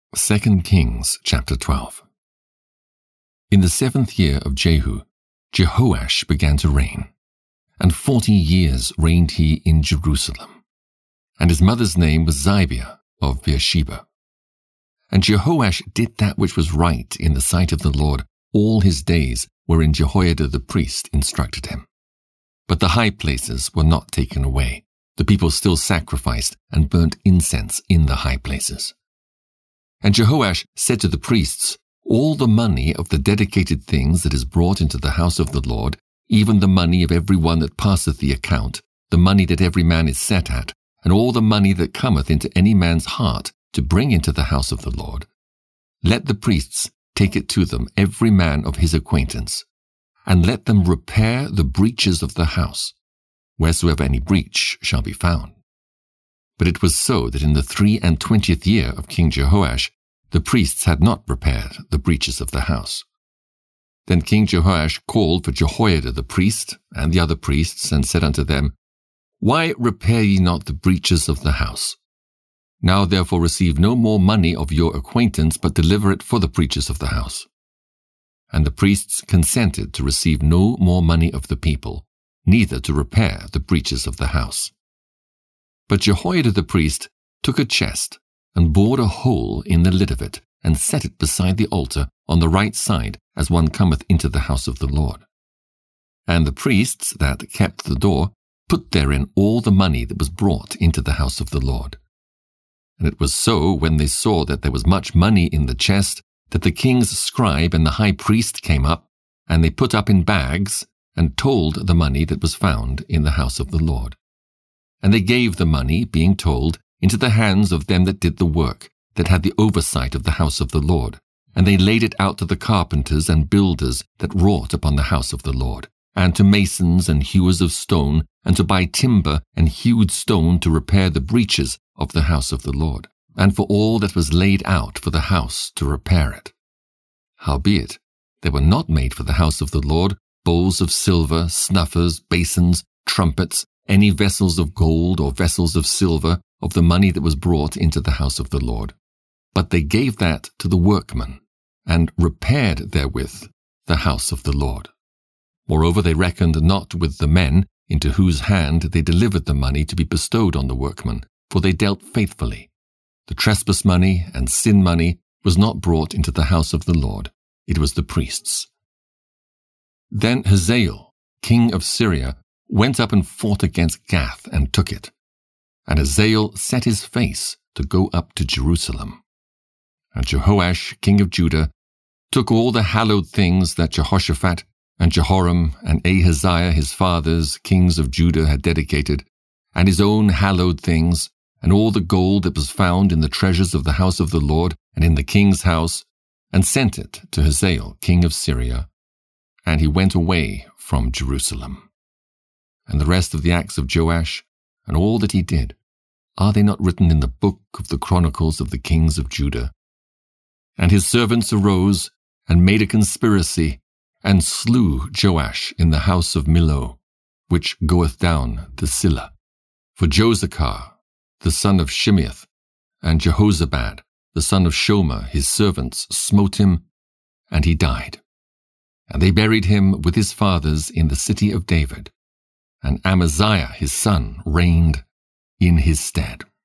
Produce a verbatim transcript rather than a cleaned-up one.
Second Kings chapter twelve. In the seventh year of Jehu, Jehoash began to reign, and forty years reigned he in Jerusalem. And his mother's name was Zibiah of Beersheba. And Jehoash did that which was right in the sight of the Lord all his days, wherein Jehoiada the priest instructed him. But the high places were not taken away. The people still sacrificed and burnt incense in the high places. And Jehoash said to the priests, All the money of the dedicated things that is brought into the house of the Lord, even the money of every one that passeth the account, the money that every man is set at, and all the money that cometh into any man's heart to bring into the house of the Lord, let the priests take it to them, every man of his acquaintance, and let them repair the breaches of the house, wheresoever any breach shall be found. But it was so that in the three and twentieth year of King Jehoash, the priests had not repaired the breaches of the house. Then King Jehoash called for Jehoiada the priest and the other priests, and said unto them, Why repair ye not the breaches of the house? Now therefore receive no more money of your acquaintance, but deliver it for the breaches of the house. And the priests consented to receive no more money of the people, neither to repair the breaches of the house. But Jehoiada the priest took a chest, and bored a hole in the lid of it, and set it beside the altar on the right side, as one cometh into the house of the Lord. And the priests that kept the door put therein all the money that was brought into the house of the Lord. And it was so, when they saw that there was much money in the chest, that the king's scribe and the high priest came up, and they put up in bags, and told the money that was found in the house of the Lord. And they gave the money, being told, into the hands of them that did the work, that had the oversight of the house of the Lord. And they laid it out to the carpenters and builders that wrought upon the house of the Lord, and to masons and hewers of stone, and to buy timber and hewed stone to repair the breaches of the house of the Lord, and for all that was laid out for the house to repair it. Howbeit, there were not made for the house of the Lord bowls of silver, snuffers, basins, trumpets, any vessels of gold or vessels of silver of the money that was brought into the house of the Lord. But they gave that to the workmen, and repaired therewith the house of the Lord. Moreover, they reckoned not with the men into whose hand they delivered the money to be bestowed on the workmen, for they dealt faithfully. The trespass money and sin money was not brought into the house of the Lord, it was the priests. Then Hazael, king of Syria, went up and fought against Gath and took it. And Hazael set his face to go up to Jerusalem. And Jehoash, king of Judah, took all the hallowed things that Jehoshaphat and Jehoram and Ahaziah his fathers, kings of Judah, had dedicated, and his own hallowed things, and all the gold that was found in the treasures of the house of the Lord and in the king's house, and sent it to Hazael, king of Syria. And he went away from Jerusalem. And the rest of the acts of Joash, and all that he did, are they not written in the book of the chronicles of the kings of Judah? And his servants arose, and made a conspiracy, and slew Joash in the house of Millo, which goeth down the Silla. For Josachar, the son of Shimeath, and Jehozabad, the son of Shomer, his servants, smote him, and he died. And they buried him with his fathers in the city of David, and Amaziah his son reigned in his stead.